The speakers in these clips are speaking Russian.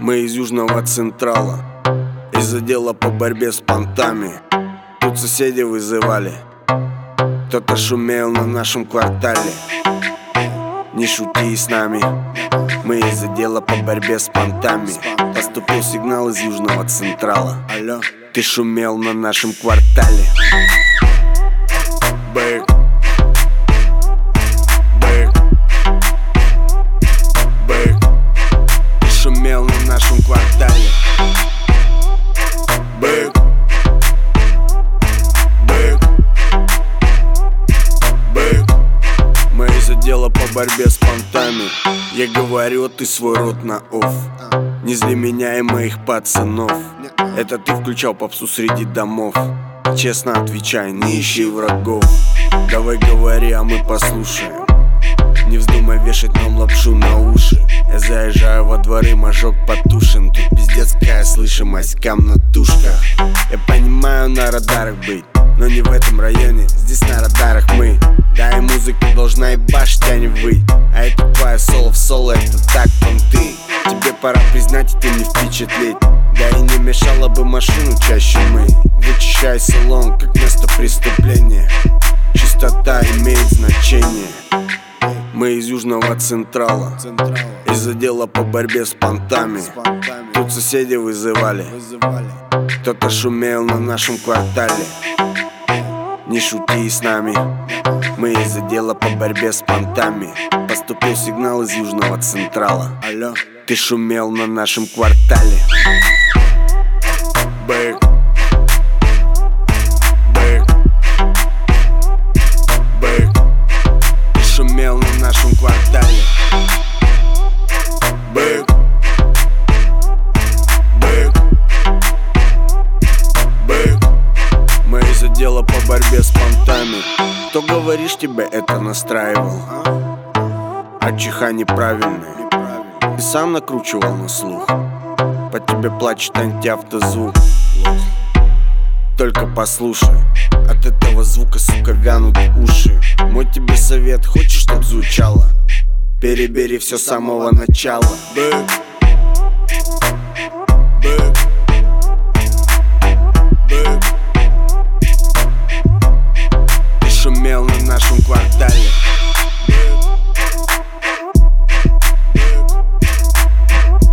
Мы из Южного Централа, из отдела по борьбе с понтами. Тут соседи вызывали, кто-то шумел на нашем квартале. Не шути с нами, мы из отдела по борьбе с понтами. Поступил сигнал из Южного Централа. Алло, ты шумел на нашем квартале. Бэк, бэк, бэк. Ты шумел на нашем квартале. Бэк, бэк, бэк. Мы из отдела по борьбе с понтами. Я говорю, ты свой рот на офф. Не зли меня и моих пацанов. Это ты включал попсу среди домов. Честно отвечай, не ищи врагов. Давай говори, а мы послушаем. Не вздумай вешать нам лапшу на уши. Я заезжаю во дворы, мажок потушен. Тут пиздецкая слышимость, кам на тушках. Я понимаю, на радарах быть, но не в этом районе, здесь на радарах мы. Да, и музыка должна ебашить, а не выть. А это твоя соло в соло, это так, понты. Тебе пора признать, это не впечатлить. Да и не мешало бы машину чаще мы. Вычищай салон, как место преступления. Чистота имеет значение. Мы из Южного Централа, из отдела по борьбе с понтами. Тут соседи вызывали, кто-то шумел на нашем квартале. Не шути с нами, мы из отдела по борьбе с понтами. Поступил сигнал из Южного Централа. Алло, ты шумел на нашем квартале. Бэк, бэк, бэк. Ты шумел на нашем квартале. Бэк, бэк, бэк. Мы из отдела по борьбе с понтами. Кто, говоришь, тебе это настраивал? А чиха неправильный. Ты сам накручивал на слух. По тебе плачет антиавтозвук. Только послушай, от этого звука, сука, вянут уши. Мой тебе совет, хочешь, чтоб звучало? Перебери все с самого начала. Бэк, бэк, бэк. Ты шумел на нашем квартале.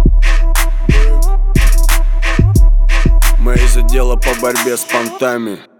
Мы из отдела по борьбе с понтами.